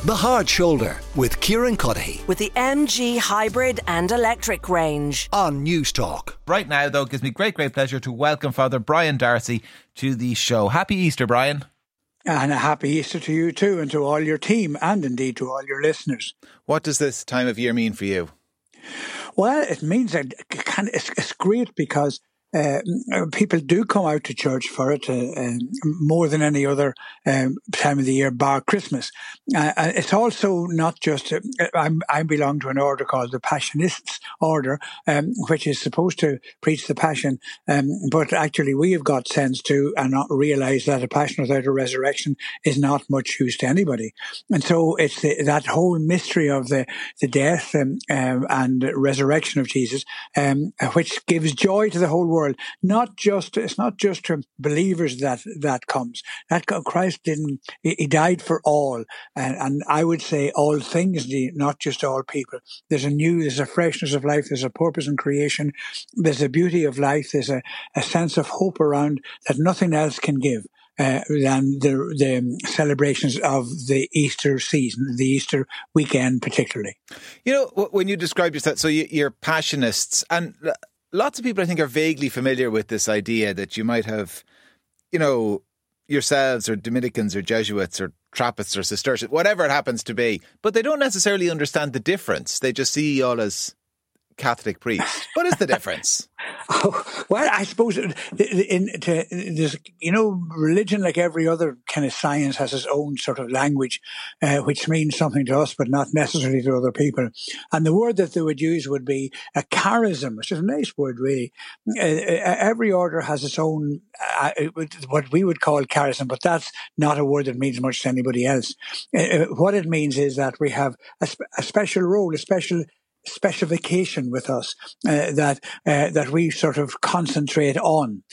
The Hard Shoulder with Kieran Cuddihy with the MG hybrid and electric range on News Talk. Right now, though, it gives me great pleasure to welcome Father Brian Darcy to the show. Happy Easter, Brian. And a happy Easter to you too, and to all your team, and indeed to all your listeners. What does this time of year mean for you? Well, it means that it's great because people do come out to church for it more than any other time of the year, bar Christmas. It's also not just, I belong to an order called the Passionists Order, which is supposed to preach the Passion, but actually we have got sense to and not realise that a passion without a resurrection is not much use to anybody. And so it's that whole mystery of the death and resurrection of Jesus, which gives joy to the whole world. It's not just to believers that comes. That Christ he died for all, and I would say all things, not just all people. There's a freshness of life. There's a purpose in creation. There's a beauty of life. There's a sense of hope around that nothing else can give. Than the celebrations of the Easter season, the Easter weekend particularly. You know, when you describe yourself, so you're Passionists, and lots of people I think are vaguely familiar with this idea that you might have, you know, yourselves or Dominicans or Jesuits or Trappists or Cistercians, whatever it happens to be, but they don't necessarily understand the difference. They just see you all as Catholic priests. What is the difference? Well, I suppose there's, religion, like every other kind of science, has its own sort of language, which means something to us, but not necessarily to other people. And the word that they would use would be a charism, which is a nice word, really. Every order has its own, what we would call charism, but that's not a word that means much to anybody else. What it means is that we have a special role, a special specification with us that we sort of concentrate on,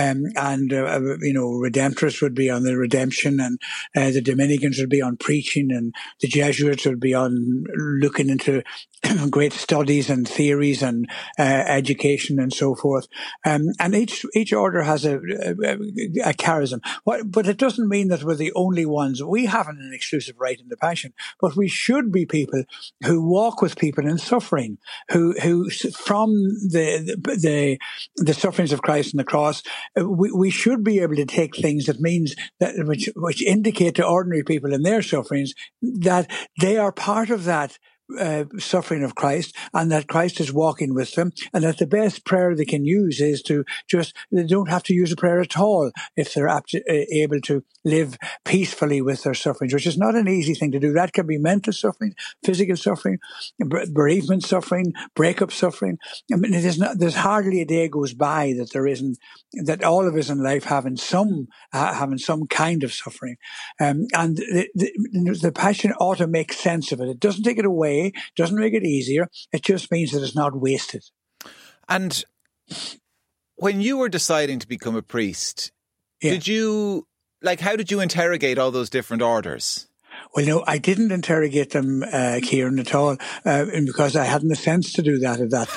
Redemptorists would be on the redemption, and the Dominicans would be on preaching, and the Jesuits would be on looking into great studies and theories and education and so forth. And each order has a charism. But it doesn't mean that we're the only ones. We haven't an exclusive right in the Passion, but we should be people who walk with people in suffering, who from the sufferings of Christ on the cross, we should be able to take things that means that which indicate to ordinary people in their sufferings that they are part of that suffering of Christ, and that Christ is walking with them, and that the best prayer they can use is they don't have to use a prayer at all if they're able to live peacefully with their sufferings, which is not an easy thing to do. That can be mental suffering, physical suffering, bereavement suffering, breakup suffering. I mean, there's hardly a day goes by that all of us in life having some kind of suffering, and the Passion ought to make sense of it. It doesn't take it away. Doesn't make it easier. It just means that it's not wasted. And when you were deciding to become a priest, how did you interrogate all those different orders? Well, no, I didn't interrogate them, Kieran, at all, because I hadn't the sense to do that at that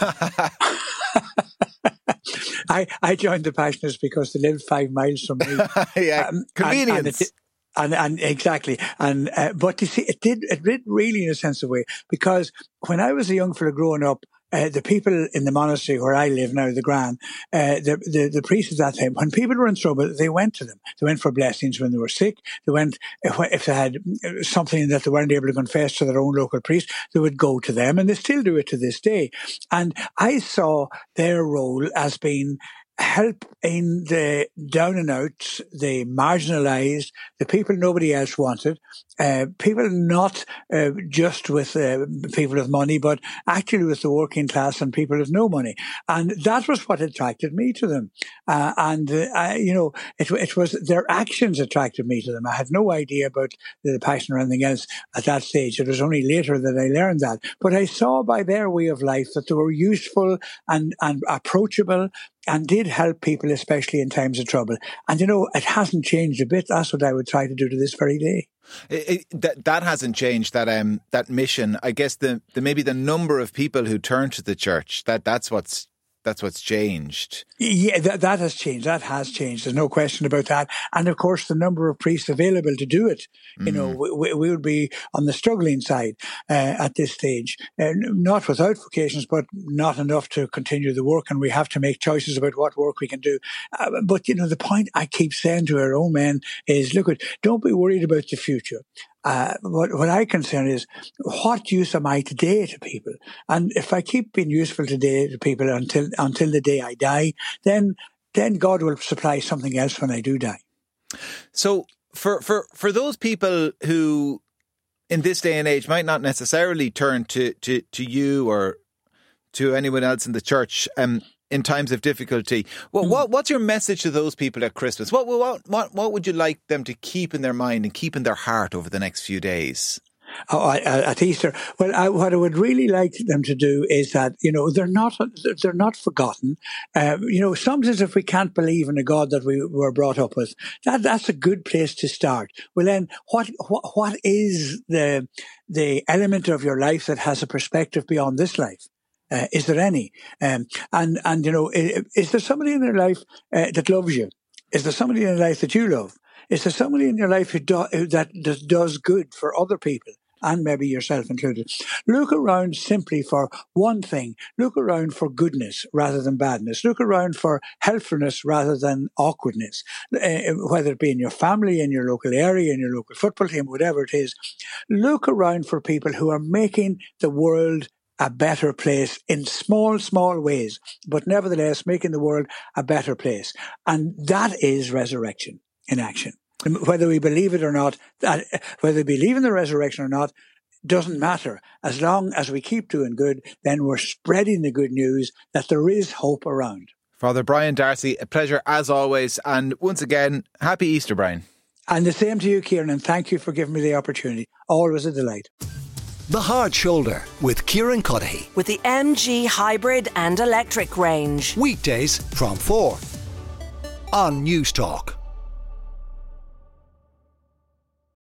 time. I joined the Passionists because they lived 5 miles from me. Convenience. And exactly. But you see, it did really in a sense of way, because when I was a young fellow growing up, the people in the monastery where I live now, the Gran, the priests at that time, when people were in trouble, they went to them. They went for blessings when they were sick. They went, if they had something that they weren't able to confess to their own local priest, they would go to them, and they still do it to this day. And I saw their role as being help in the down and outs, the marginalised, the people nobody else wanted, people not just with people with money, but actually with the working class and people with no money. And that was what attracted me to them. It was their actions attracted me to them. I had no idea about the Passion or anything else at that stage. It was only later that I learned that. But I saw by their way of life that they were useful and approachable, and did help people, especially in times of trouble. And, it hasn't changed a bit. That's what I would try to do to this very day. That hasn't changed, that mission. I guess maybe the number of people who turn to the church, that's that's what's changed. Yeah, that has changed. That has changed. There's no question about that. And of course, the number of priests available to do it, we would be on the struggling side at this stage. Not without vocations, but not enough to continue the work. And we have to make choices about what work we can do. But the point I keep saying to our own men is, look, don't be worried about the future. What I concern is, what use am I today to people? And if I keep being useful today to people until the day I die, then God will supply something else when I do die. So for those people who in this day and age might not necessarily turn to you or to anyone else in the church in times of difficulty, what's your message to those people at Christmas? What would you like them to keep in their mind and keep in their heart over the next few days? At Easter, well, what I would really like them to do is that they're not forgotten. Sometimes if we can't believe in a God that we were brought up with, that's a good place to start. Well, then what is the element of your life that has a perspective beyond this life? Is there any? Is there somebody in your life that loves you? Is there somebody in your life that you love? Is there somebody in your life that does good for other people, and maybe yourself included? Look around simply for one thing. Look around for goodness rather than badness. Look around for helpfulness rather than awkwardness, whether it be in your family, in your local area, in your local football team, whatever it is. Look around for people who are making the world a better place in small, small ways, but nevertheless making the world a better place. And that is resurrection in action. Whether we believe it or not, whether we believe in the resurrection or not, doesn't matter. As long as we keep doing good, then we're spreading the good news that there is hope around. Father Brian Darcy, a pleasure as always. And once again, happy Easter, Brian. And the same to you, Kieran, and thank you for giving me the opportunity. Always a delight. The Hard Shoulder with Kieran Cuddihy. With the MG hybrid and electric range. Weekdays from 4 on News Talk.